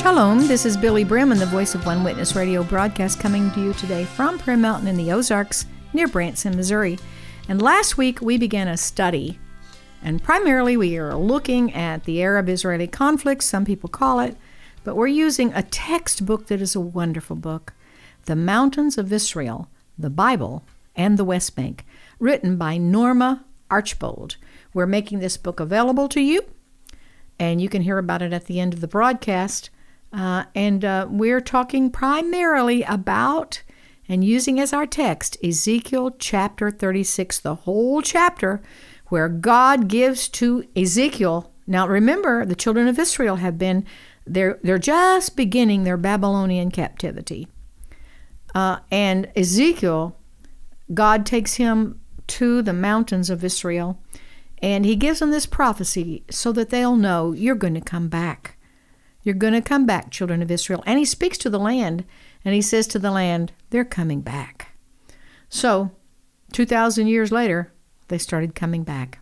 Shalom, this is Billy Brim and the Voice of One Witness radio broadcast coming to you today from Prayer Mountain in the Ozarks near Branson, Missouri. And last week we began a study, and primarily we are looking at the Arab-Israeli conflict, some people call it, but we're using a textbook that is a wonderful book, The Mountains of Israel, the Bible, and the West Bank, written by Norma Archbold. We're making this book available to you, and you can hear about it at the end of the broadcast. We're talking primarily about and using as our text Ezekiel chapter 36, the whole chapter where God gives to Ezekiel. Now remember, the children of Israel have been, they're just beginning their Babylonian captivity. And Ezekiel, God takes him to the mountains of Israel, and he gives them this prophecy so that they'll know you're going to come back. You're going to come back, children of Israel. And he speaks to the land, and he says to the land, they're coming back. So, 2,000 years later, they started coming back.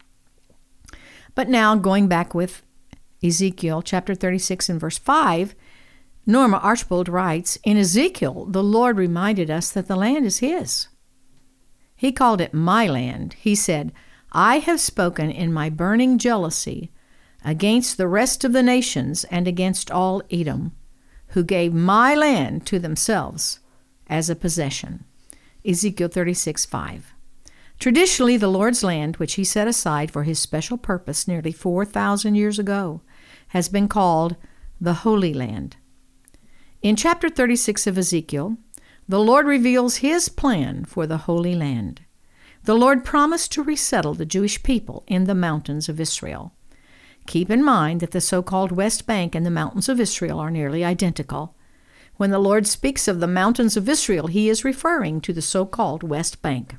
But now, going back with Ezekiel chapter 36 and verse 5, Norma Archbold writes, in Ezekiel, the Lord reminded us that the land is his. He called it my land. He said, I have spoken in my burning jealousy against the rest of the nations and against all Edom, who gave my land to themselves as a possession. Ezekiel 36:5. Traditionally, the Lord's land, which he set aside for his special purpose nearly 4,000 years ago, has been called the Holy Land. In chapter 36 of Ezekiel, the Lord reveals his plan for the Holy Land. The Lord promised to resettle the Jewish people in the mountains of Israel. Keep in mind that the so-called West Bank and the mountains of Israel are nearly identical. When the Lord speaks of the mountains of Israel, he is referring to the so-called West Bank.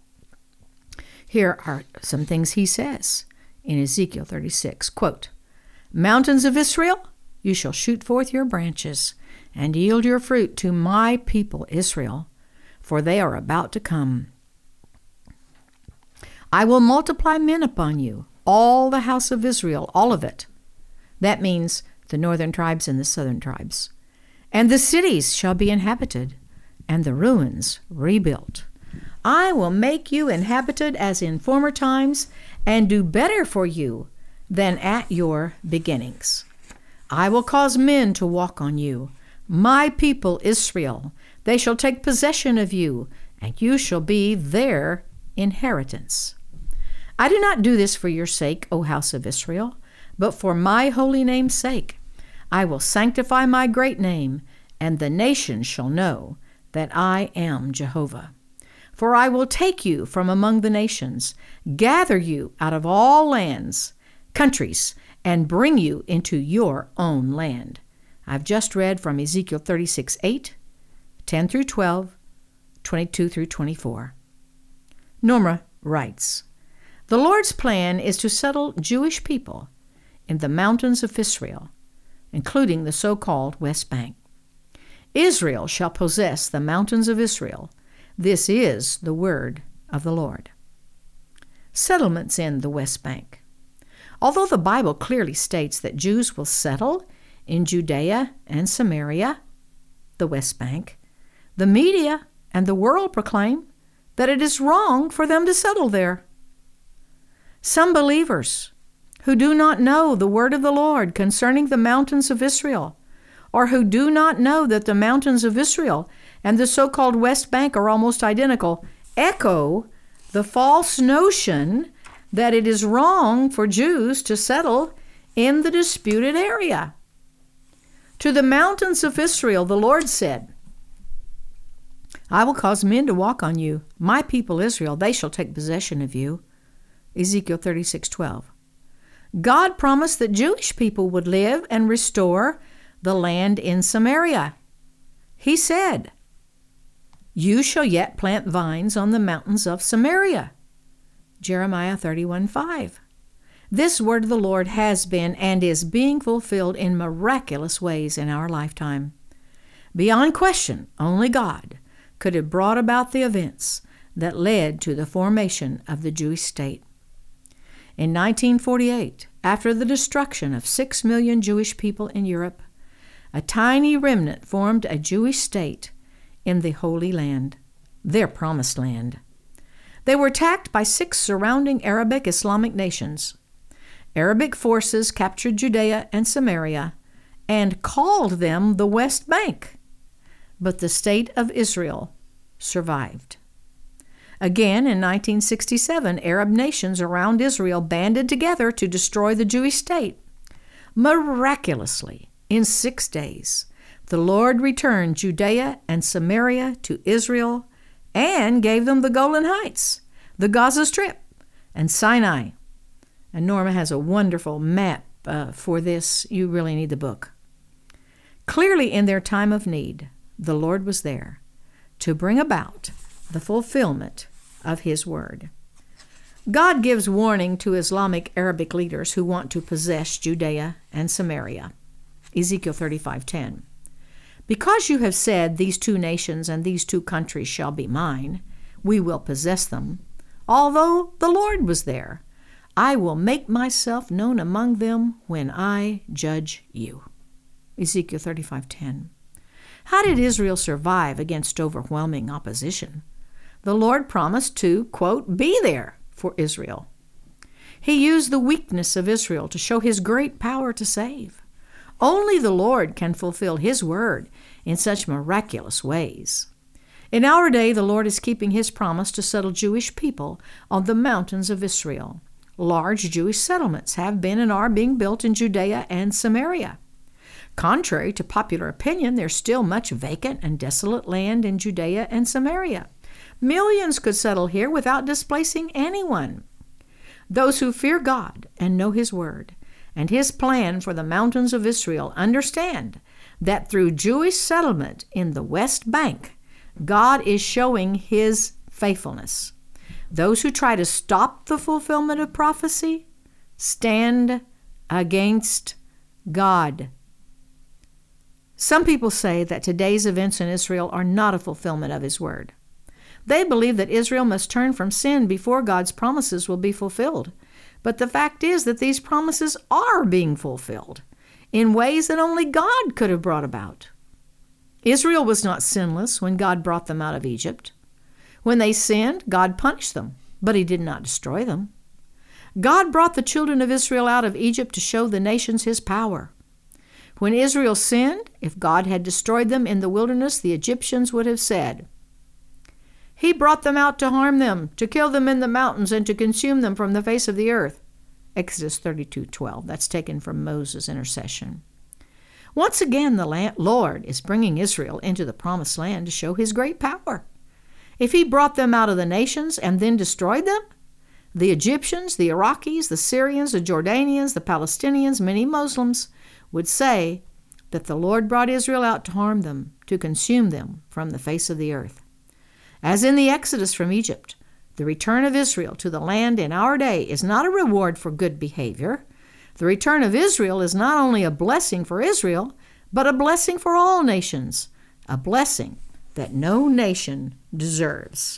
Here are some things he says in Ezekiel 36, quote, Mountains of Israel, you shall shoot forth your branches and yield your fruit to my people Israel, for they are about to come. I will multiply men upon you, all the house of Israel, all of it. That means the northern tribes and the southern tribes. And the cities shall be inhabited, and the ruins rebuilt. I will make you inhabited as in former times, and do better for you than at your beginnings. I will cause men to walk on you, my people Israel. They shall take possession of you, and you shall be their inheritance. I do not do this for your sake, O house of Israel, but for my holy name's sake. I will sanctify my great name, and the nations shall know that I am Jehovah. For I will take you from among the nations, gather you out of all lands, countries, and bring you into your own land. I've just read from Ezekiel 36:8, 10 through 12, 22 through 24. Norma writes, the Lord's plan is to settle Jewish people in the mountains of Israel, including the so-called West Bank. Israel shall possess the mountains of Israel. This is the word of the Lord. Settlements in the West Bank. Although the Bible clearly states that Jews will settle in Judea and Samaria, the West Bank, the media and the world proclaim that it is wrong for them to settle there. Some believers who do not know the word of the Lord concerning the mountains of Israel, or who do not know that the mountains of Israel and the so-called West Bank are almost identical, echo the false notion that it is wrong for Jews to settle in the disputed area. To the mountains of Israel, the Lord said, I will cause men to walk on you, my people Israel, they shall take possession of you. Ezekiel 36:12. God promised that Jewish people would live and restore the land in Samaria. He said, you shall yet plant vines on the mountains of Samaria. Jeremiah 31:5. This word of the Lord has been and is being fulfilled in miraculous ways in our lifetime. Beyond question, only God could have brought about the events that led to the formation of the Jewish state. In 1948, after the destruction of 6 million Jewish people in Europe, A tiny remnant formed a Jewish state in the Holy Land, their promised land. They were attacked by 6 surrounding Arabic Islamic nations. Arabic forces captured Judea and Samaria and called them the West Bank, but the state of Israel survived. Again, in 1967, Arab nations around Israel banded together to destroy the Jewish state. Miraculously, in 6 days, the Lord returned Judea and Samaria to Israel and gave them the Golan Heights, the Gaza Strip, and Sinai. And Norma has a wonderful map for this. You really need the book. Clearly, in their time of need, the Lord was there to bring about the fulfillment of His word. God gives warning to Islamic Arabic leaders who want to possess Judea and Samaria. Ezekiel 35:10. Because you have said, these 2 nations and these 2 countries shall be mine, we will possess them, although the Lord was there, I will make myself known among them when I judge you. Ezekiel 35:10. How did Israel survive against overwhelming opposition? The Lord promised to, quote, be there for Israel. He used the weakness of Israel to show His great power to save. Only the Lord can fulfill His word in such miraculous ways. In our day, the Lord is keeping His promise to settle Jewish people on the mountains of Israel. Large Jewish settlements have been and are being built in Judea and Samaria. Contrary to popular opinion, there's still much vacant and desolate land in Judea and Samaria. Millions could settle here without displacing anyone. Those who fear God and know His word and His plan for the mountains of Israel understand that through Jewish settlement in the West Bank, God is showing His faithfulness. Those who try to stop the fulfillment of prophecy stand against God. Some people say that today's events in Israel are not a fulfillment of His word. They believe that Israel must turn from sin before God's promises will be fulfilled. But the fact is that these promises are being fulfilled in ways that only God could have brought about. Israel was not sinless when God brought them out of Egypt. When they sinned, God punished them, but He did not destroy them. God brought the children of Israel out of Egypt to show the nations His power. When Israel sinned, if God had destroyed them in the wilderness, the Egyptians would have said, He brought them out to harm them, to kill them in the mountains, and to consume them from the face of the earth. Exodus 32:12. That's taken from Moses' intercession. Once again, the Lord is bringing Israel into the promised land to show His great power. If He brought them out of the nations and then destroyed them, the Egyptians, the Iraqis, the Syrians, the Jordanians, the Palestinians, many Muslims would say that the Lord brought Israel out to harm them, to consume them from the face of the earth. As in the Exodus from Egypt, the return of Israel to the land in our day is not a reward for good behavior. The return of Israel is not only a blessing for Israel, but a blessing for all nations, a blessing that no nation deserves.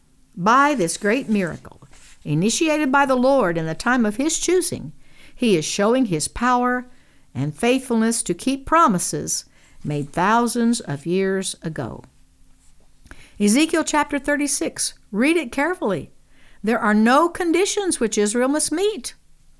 By this great miracle, initiated by the Lord in the time of His choosing, He is showing His power and faithfulness to keep promises made thousands of years ago. Ezekiel chapter 36, read it carefully. There are no conditions which Israel must meet.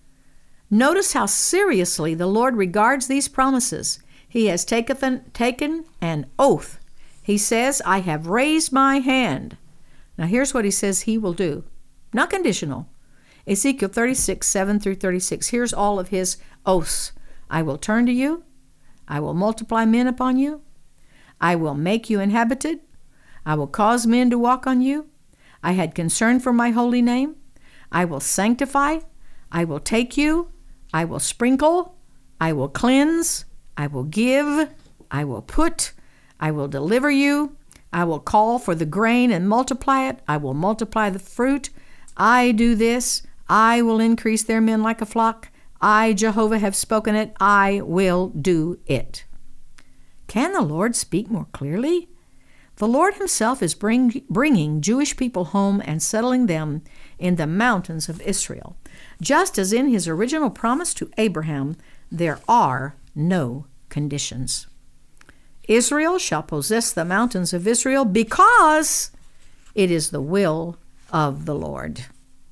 Notice how seriously the Lord regards these promises. He has taken an oath. He says, I have raised my hand. Now here's what He says He will do. Not conditional. Ezekiel 36, 7 through 36. Here's all of His oaths. I will turn to you. I will multiply men upon you. I will make you inhabited. I will cause men to walk on you. I had concern for my holy name. I will sanctify. I will take you. I will sprinkle. I will cleanse. I will give. I will put. I will deliver you. I will call for the grain and multiply it. I will multiply the fruit. I do this. I will increase their men like a flock. I, Jehovah, have spoken it. I will do it. Can the Lord speak more clearly? The Lord Himself is bringing Jewish people home and settling them in the mountains of Israel. Just as in His original promise to Abraham, there are no conditions. Israel shall possess the mountains of Israel because it is the will of the Lord.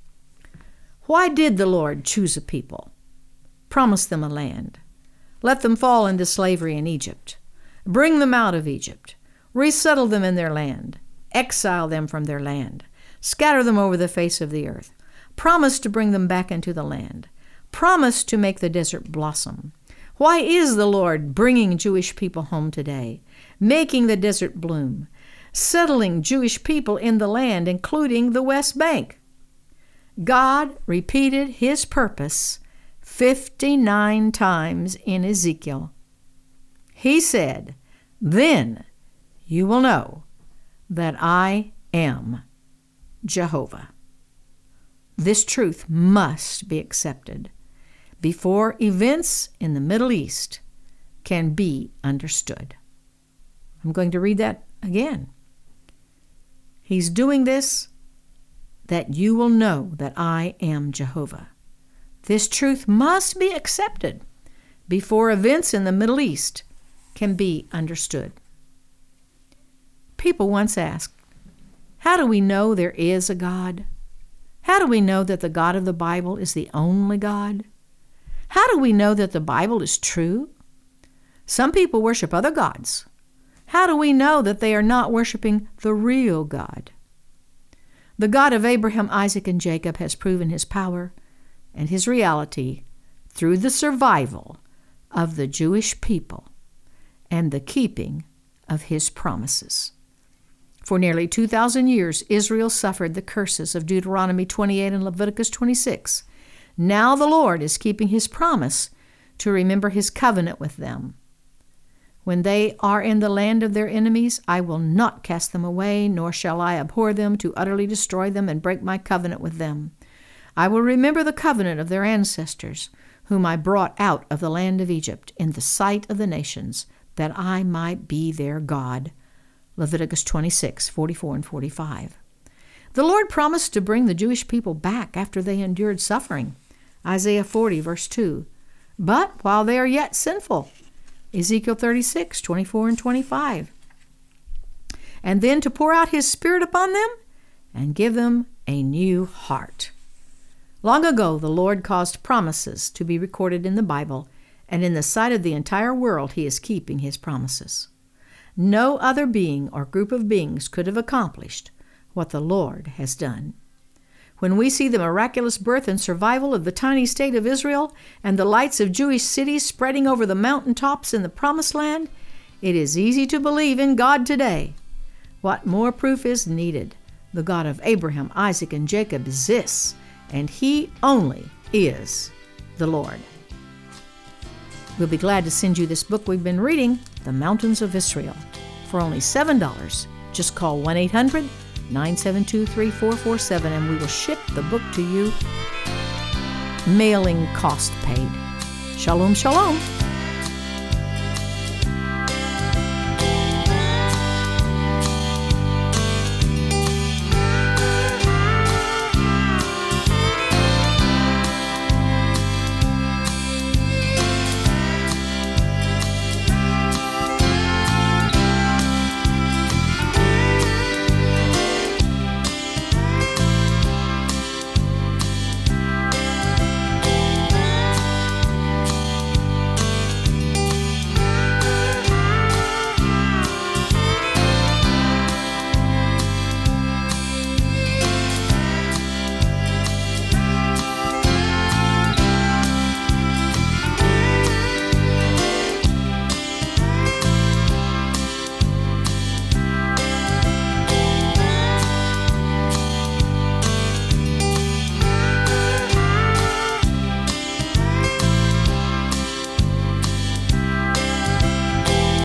Why did the Lord choose a people, promise them a land, let them fall into slavery in Egypt, bring them out of Egypt, resettle them in their land, exile them from their land, scatter them over the face of the earth, promise to bring them back into the land, promise to make the desert blossom? Why is the Lord bringing Jewish people home today, making the desert bloom, settling Jewish people in the land, including the West Bank? God repeated his purpose 59 times in Ezekiel. He said, "Then you will know that I am Jehovah." This truth must be accepted before events in the Middle East can be understood. I'm going to read that again. He's doing this that you will know that I am Jehovah. This truth must be accepted before events in the Middle East can be understood. People once asked, how do we know there is a God? How do we know that the God of the Bible is the only God? How do we know that the Bible is true? Some people worship other gods. How do we know that they are not worshiping the real God? The God of Abraham, Isaac, and Jacob has proven his power and his reality through the survival of the Jewish people and the keeping of his promises. For nearly 2,000 years, Israel suffered the curses of Deuteronomy 28 and Leviticus 26. Now the Lord is keeping his promise to remember his covenant with them. When they are in the land of their enemies, I will not cast them away, nor shall I abhor them to utterly destroy them and break my covenant with them. I will remember the covenant of their ancestors, whom I brought out of the land of Egypt in the sight of the nations, that I might be their God. Leviticus 26, 44 and 45. The Lord promised to bring the Jewish people back after they endured suffering. Isaiah 40, verse 2. But while they are yet sinful, Ezekiel 36, 24 and 25. And then to pour out his Spirit upon them and give them a new heart. Long ago, the Lord caused promises to be recorded in the Bible, and in the sight of the entire world, he is keeping his promises. No other being or group of beings could have accomplished what the Lord has done. When we see the miraculous birth and survival of the tiny state of Israel and the lights of Jewish cities spreading over the mountaintops in the Promised Land, it is easy to believe in God today. What more proof is needed? The God of Abraham, Isaac, and Jacob exists, and he only is the Lord. We'll be glad to send you this book we've been reading, The Mountains of Israel, for only $7. Just call 1-800-972-3447 and we will ship the book to you, mailing cost paid. Shalom, shalom.